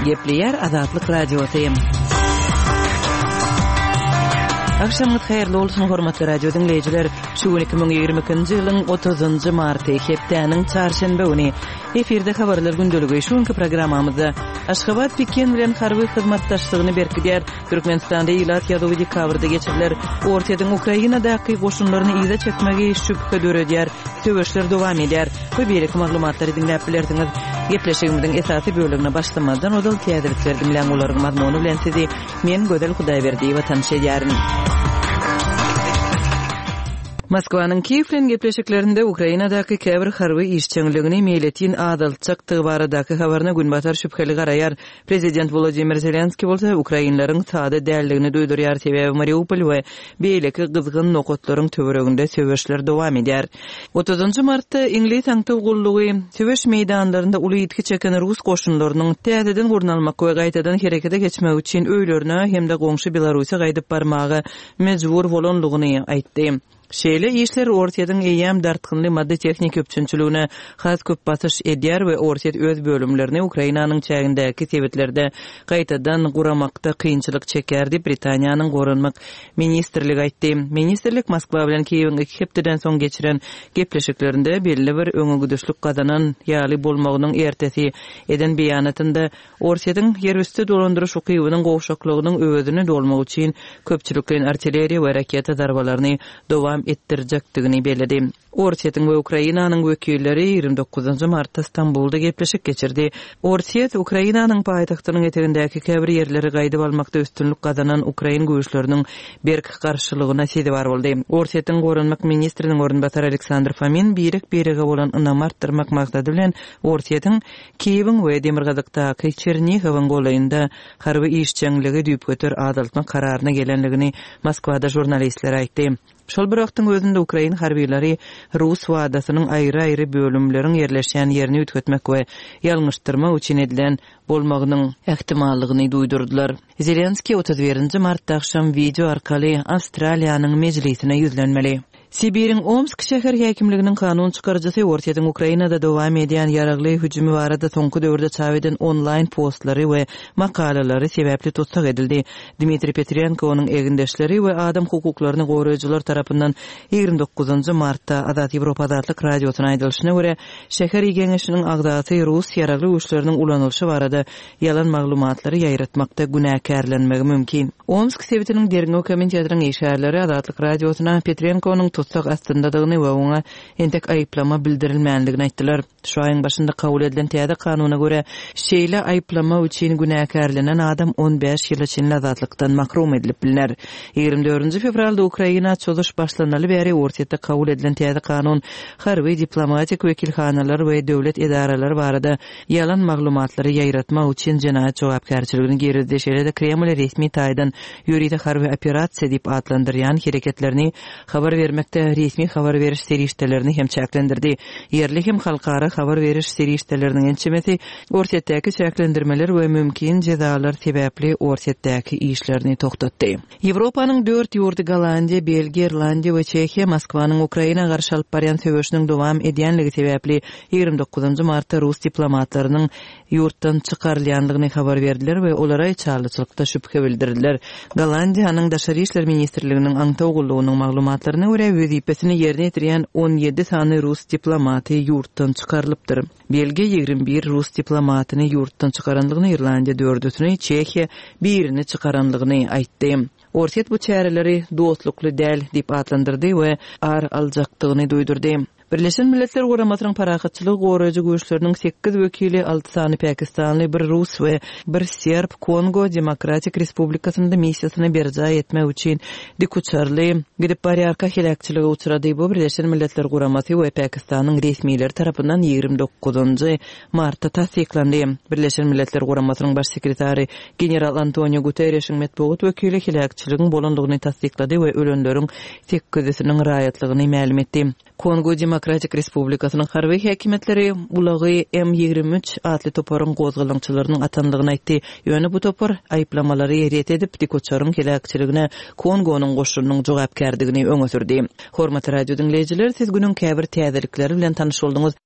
Gepleyer Azatlyk radiosyny. Akşamyz haýyrly bolsun hormatly radio dinleýijiler. Şu 2022-nji ýylyň 30-njy marty hepdeniň çarşamba güni efirde habarlar gündöligi şuňky programmamyzda Aşgabat Pekin bilen harby hyzmatdaşlygyny berkidýär. Türkmenistanda ýylat ýaly dekabrda geçiriler. Ortadan Ukrainadaky goşunlaryny ýyza çekmegi şüphe döredýär. Töweşler dowam edýär. Bu beýleki maglumatlary dinläp bilerdiňiz. Gepleşigimiziň esasy bölümine başlamadan odal täzelikler bilen olaryň mazmuny bilen sizi men Gödel Hudaýberdiýewa tanışy edýärin. Moskwanyň Kiýewlen gepleşiklerinde Ukrainadaky käbir harby işçiligini meýletin adalçakdygy baradaky habaryna günbatar şüpheli garaýar. Prezident Volodymyr Zelenski bolsa Ukrainlaryň sady däldigini duýdurýar. Sebäbi Mariupol we beýleki gyzgyn nokatlaryň töwereginde söwüşler dowam edýär. 30-njy martda Ingliz tankty gullugy söwüş meýdanlarynda uly ýetki çeken Rus goşunlarynyň täzeden gurnalmak we gaýtadan herekete geçmek üçin öýlerine hem de goňşy Belarusy gaýdyp barmagy mejbur bolanlygyny aýtdy. Şeýle işler ortadan eýäm dartgynly madda tehnik köpçünçiligine has köp basyş edýär we ortat öz bölümlerini Ukrainanyň çägindäki sebetlerde gaýtadan guramakda kynçylyk çeker diýip Britaniýanyň gorunmak ministrligi aýtdy. Ministrlik Moskwa bilen Kiýewiň iki hepdeden soň geçiren gepleşiklerinde belli bir öňügüdüşlük gazanan ýaly bolmagynyň ertesi eden beýanatynda ortadan ýerüstü dolandyryş ukybynyň gowşaklygynyň öwedini dolmak üçin köpçülikden artilleriýa we raketa zarbalaryny dowam etdirjekdigini beledi. Ortaýatyň we Ukrainanyň wekilleri 29-njy martda Stambulda gepleşik geçirdi. Ortaýat Ukrainanyň paýtagtynyň etegindäki käbir ýerleri gaýdyp almakda üstünlük gazanan Ukrain güýçleriniň berk garşylygyna sebäp boldy. Ortaýatyň gorunmak ministriniň orunbatary Aleksandr Fomin birege bolan ynamy artdyrmak maksady bilen Ortaýatyň Kiýewiň we Demirgazakdaky Çernihowyň golaýynda harby işçiligi düýüp götür adaltma kararyna gelenligini Moskwada jurnalistler aýtdy. Şol bir wagtyň özünde Ukrain harbiýleri Rus wadasynyň aýry-aýry bölümleriň ýerleşýän ýerini ütgetmek we ýalňyşdyrmak üçin edilen bolmagynyň ähtimallygyny duýdurdylar. Zelenski 31-nji martda akşam video arkaly Australiýanyň mejlisine ýüzlenmeli. Sibiriň Omsk şäher häkimliginiň kanun çykarjysy Ortaýatyň Ukrainada dowam edýän ýaragly hüjümi barada soňky döwürde çap eden online postlary we makalalary sebäpli tutsak edildi. Dmitri Petrenko onuň egindeşleri we adam hukuklaryny goraýjylar tarapyndan 29-njy martda Azat Ýewropa Azatlyk radiosyna aýdylyşyna görä şäher ýeňişiniň agdaty Rus ýaragly güýçleriniň ulanylşy barada ýalan maglumatlary ýaýratmakda günäkärlenmegi mümkin. Omsk sebitiniň derňe komitetynyň işgärleri Azatlyk radiosyna Petrenko'nun tutsak aslyndadygyny we oňa entek aýyplama bildirilmänligini aýtdylar. Şu aýyň başynda kabul edilen täze kanunyna görä şeýle aýyplama üçin günäkärlenen adam 15 ýyl içinde azatlykdan mahrum edilip bilinär. 24-nji fevralda Ukraina çözdüş başlanaly bäri ortaýatda kabul edilen täze kanun harby diplomatik wekilhanalar we döwlet edaralary barada ýalan maglumatlary ýaýratmak üçin jenaýat jogapkärçiligini geride şeýle-de Kreml resmi taýdan ýöride harby operasiýa diýip adlandyrýan hereketlerini habar vermekde resmi habar beriş seriştelerini hem çäklendirdi. Yerli hem halkara habar beriş serişteleriniň ençemesi ortaýatdaky çäklendirmeler we mümkin jezalar sebäpli ortaýatdaky işlerini toktatdy. Ýewropanyň 4 ýurdy Gollandiýa, Belgiýa, Irlandiýa we Çekiýa Moskwanyň Ukraina garşy alyp barýan söwüşiniň dowam edýänligi sebäpli 29-njy martda Rus diplomatlarynyň ýurtdan çykarylýanlygyny habar berdiler we olara çarlyçylykda şüphe bildirdiler. Gollandiýanyň daşary işler ministrliginiň aňtaw gullugynyň maglumatlaryna görä wezipesini ýerine ýetirýän 17 sany Rus diplomaty ýurtdan çykarylypdyr. Belgiýa 21 Rus diplomatyny ýurtdan çykaranlygyny, Irlandiýa 4-üni, Çekiýa 1-ni çykaranlygyny aýtdy. Ortaýat bu çäreleri dostlukly däl diýip adlandyrdy we ar aljakdygyny duýdurdy. Birleşen Milletler Guramatynyň parahatçylygy goraýjy güýçleriniň 8 wekili 6 sany Pakistanly, 1 Rus we 1 Serb Kongo Demokratik Respublikasynda missiýasyny berjä etmek üçin dikuçarly gidip barýarka helakçylyga uçrady. Bu Birleşen Milletler Guramaty we Pakistanyň resmiýetleri tarapyndan 29-njy martda tasdiklandy. Birleşen Milletler Guramatynyň baş sekretary general Antonio Guterres'iň metbuat wekili helakçylygyň bolandygyny tasdiklady we ölenleriň 8-siniň raýatlygyny ma'lum etdi. Kongo Demokratik Respublikasynyň harby häkimetleri ulagy M23 atly toparyň gozgalançylarynyň atanlygyny aýtdy. Ýöne bu topar aýplamalary ret edip dikoçaryň helakçylygyna Kongonyň goşunynyň jogapkärdigini öňe sürdi. Hormatly radio dinleýijiler, siz günüň käbir täzelikleri bilen tanyş boldunuz.